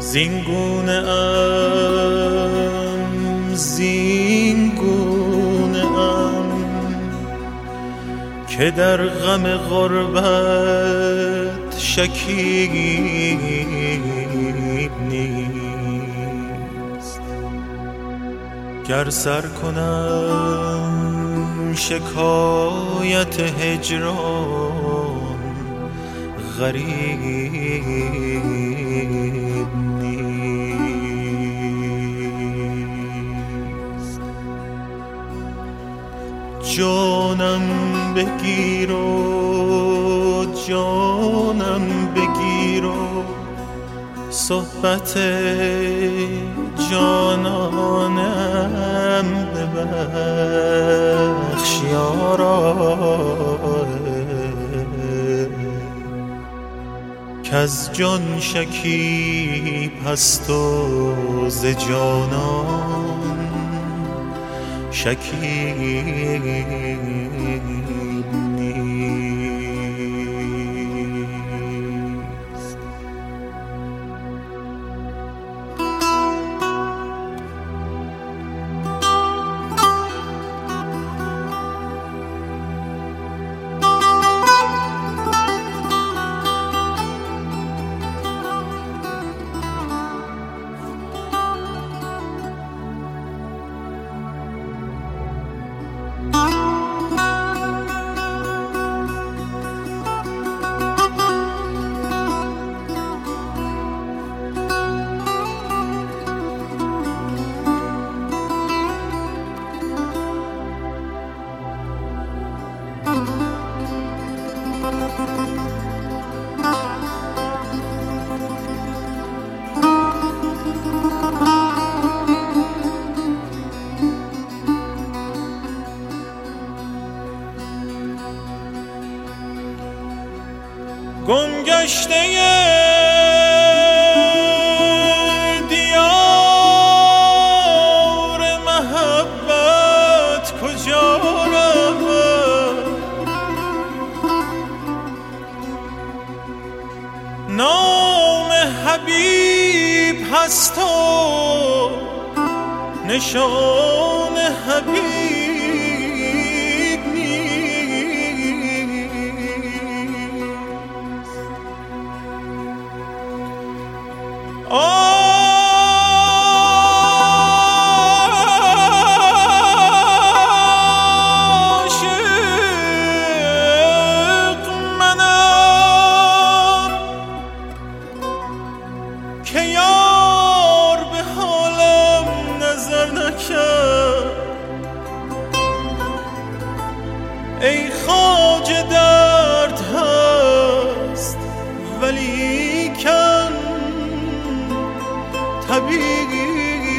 زینگونه ام که در غم غربت شکیب نیست. گر سر کنم شکایت هجران غریب نیست. جانم بگیر و جانم بگیر و صحبت جانانم ببخش یارا، کز جان شکیب هست و ز جانان شکیب نیست. گمگشته دیار محبت کجا رود؟ نام حبیب هست و نشان حبیب عاشق منم که یار به حالم نظر نکرد. ای خواجه درد هست ولیکن طبیب نیست.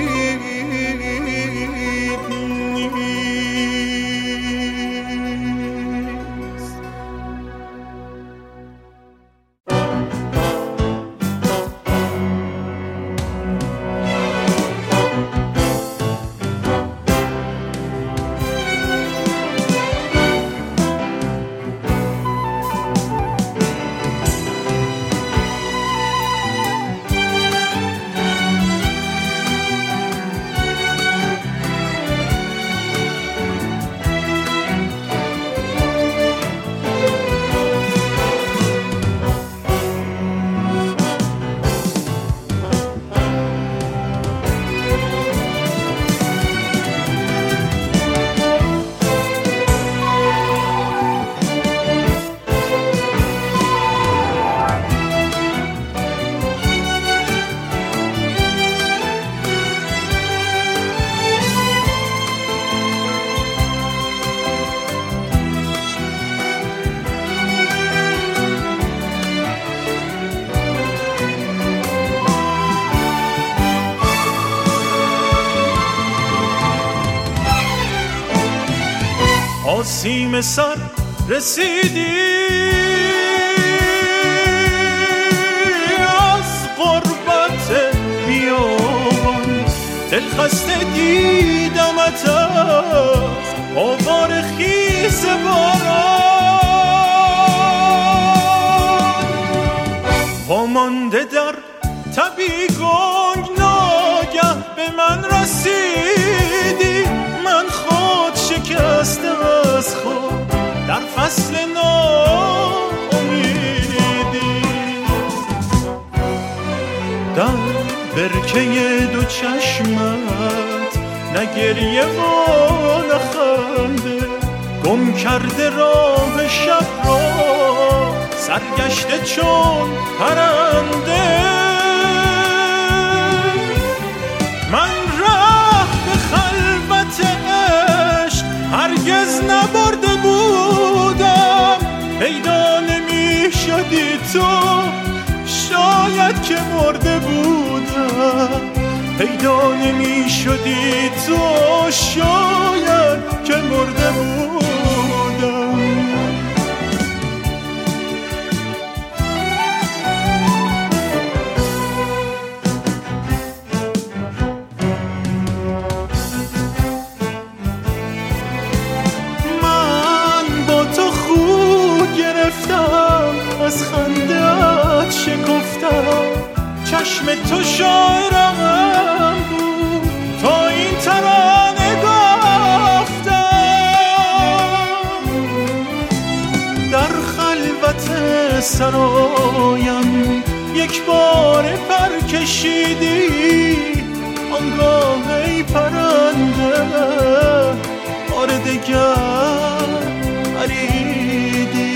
آسیم سر رسیدی از غربت بیابان، دلخسته دیدمت از آوار خیز باران، وامانده در تب بیگنگ ناگه به من رسیدی، من خود شکسته از خود در فصل ناامیدی. در برکه دو چشمت نه گریه و نه خنده، گم کرده راه شب را سرگشته چون پرنده. من راه به خلوت عشق هرگز نبرده بودم، پیدا نمی شدی تو شاید که مرده بودم، پیدا نمی شدی تو شاید که مرده بودم. از خنده‌ات شکفتم، چشم تو شاعرم بود تا این ترانه گفتم. در خلوت سرایم یک بار پر کشیدی، آنگاه ای پرنده بار دگر پریدی.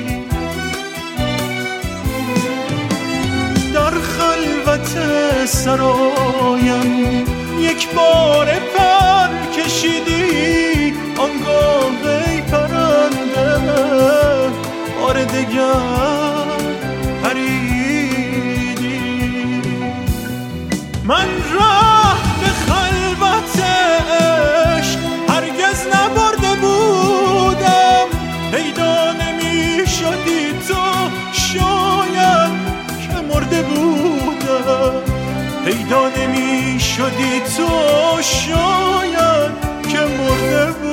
سرایم یک بار پر کشیدی، آنگاه ای پرنده بار دگر پریدی. من راه به خلوت عشق هرگز نبرده بودم، پیدا نمی شدی تو شاید که مرده بودم، پیدا نمی شدی تو شاید که مرده بودم.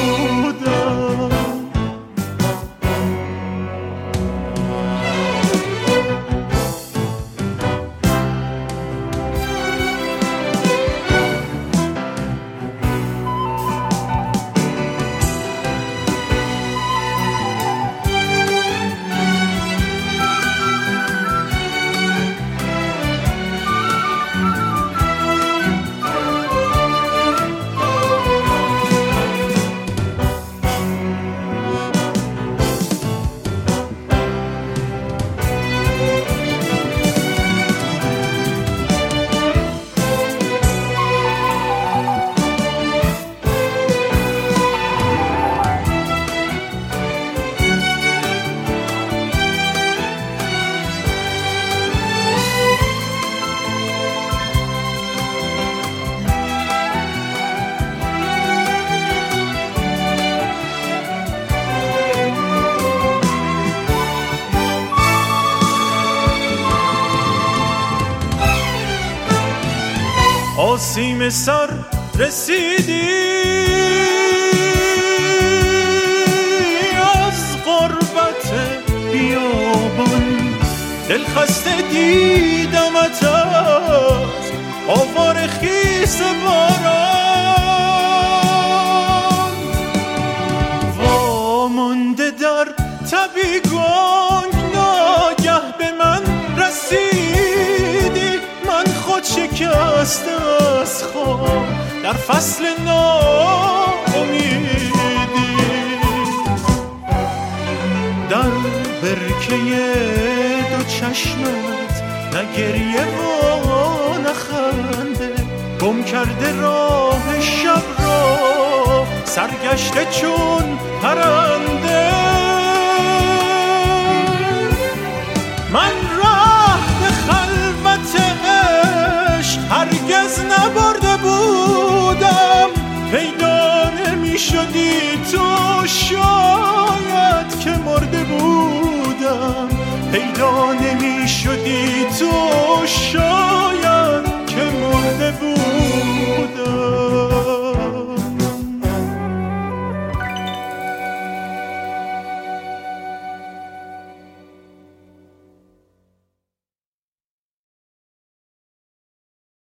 آسیم سر رسیدی از غربت بیابان، دل خسته دیدمت از آوار خیس باران، وامانده در تبی گنگ ناگه به من رسیدی، من خود شکسته از خواب در فصل ناامیدی. در برکه دو چشمت نه گریه و نه خنده، گم کرده راه شب را سرگشته چون پرنده. من راه به خلوت عشق هرگز نبرده بودم، پیدا نمی شدی تو شاید که مرده بودم، پیدا